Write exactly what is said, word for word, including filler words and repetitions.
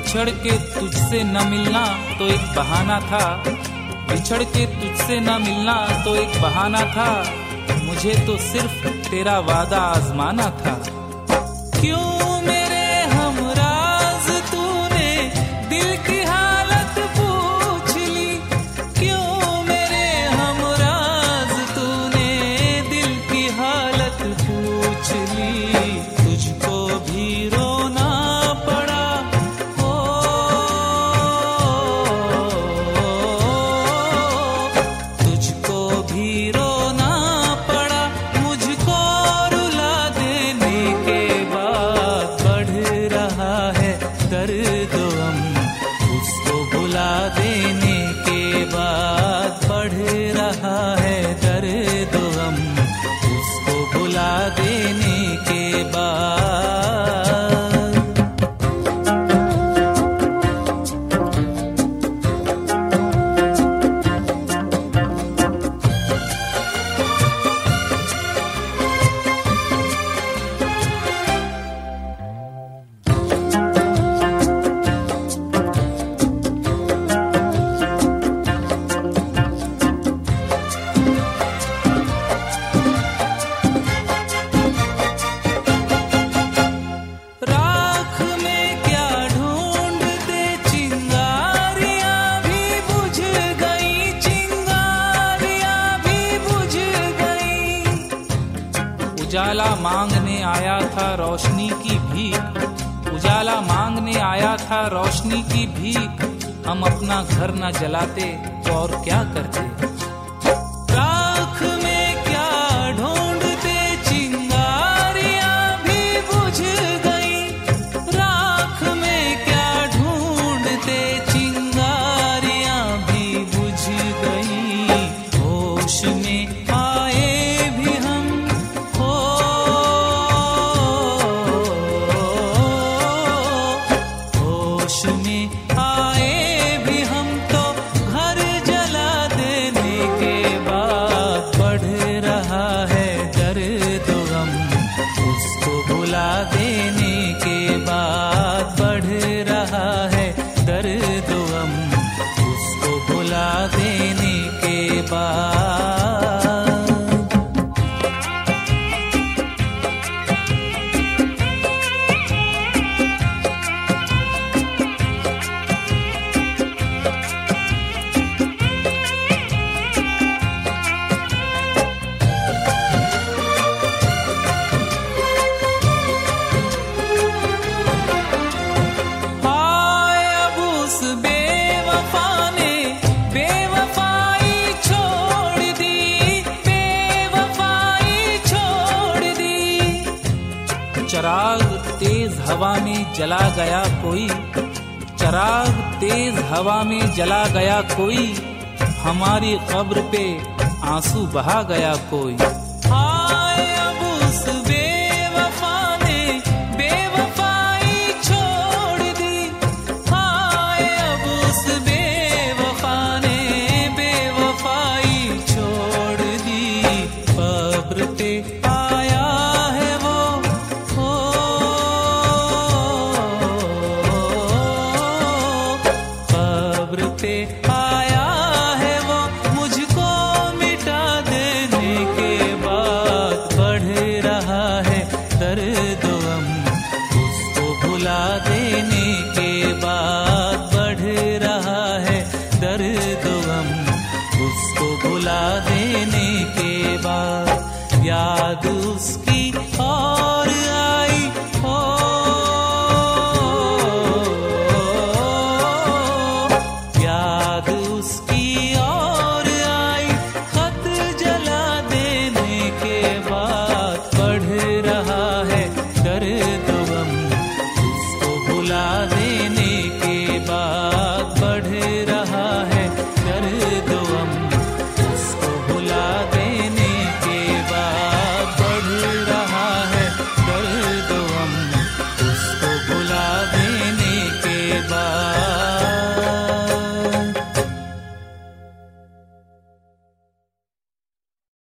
बिछड़ के तुझसे न मिलना तो एक बहाना था, बिछड़ के तुझसे न मिलना तो एक बहाना था, मुझे तो सिर्फ तेरा वादा आजमाना था। क्यों मेरे हमराज तूने दिल की हालत पूछ ली, क्यों मेरे हमराज तूने दिल की हालत पूछ ली, तुझको भी रोना पड़ा हो, तुझको भी रोना पड़ा, मुझको रुला देने के बाद बढ़ रहा है दर्द गम, उसको भुला देने के बाद बढ़ रहा है दर्द गम, उसको भुला देने के बाद। राख में क्या ढूंढते चिंगारियां भी बुझ गई, चिंगारियां भी बुझ गई। उजाला मांगने आया था रोशनी की भीख, उजाला मांगने आया था रोशनी की भीख, हम अपना घर न जलाते तो और क्या करते। राख में क्या ढूंढते चिंगारियां भी बुझ गई, राख में क्या ढूंढते चिंगारियां भी बुझ गई, होश में आए भी हम हो, होश में आए भी हम तो घर जला देने के बाद बढ़ रहा है दर्द गम, उसको भुला देने के बाद बढ़ रहा है दर्द गम, उसको भुला देने के बाद। हाय अब उस बेवफा ने बेवफाई छोड़ दी, बेवफाई छोड़ दी। चराग तेज हवा में जला गया कोई, चराग तेज हवा में जला गया कोई, हमारी कब्र पे आंसू बहा गया कोई। हाय अब उस बेवफा ने बेवफाई छोड़ दी, हाय अब उस बेवफा ने बेवफाई छोड़ दी, कब्र पे आया है वो हो, कब्र पे आया है वो, मुझको मिटा देने के बाद बढ़ रहा है दर्द गम, उसको भुला देने के बाद बढ़ रहा है दर्द गम, उसको भुला देने के बाद याद उसकी और आई हो, याद उसकी और आई, खत जला देने के बाद बढ़ रहा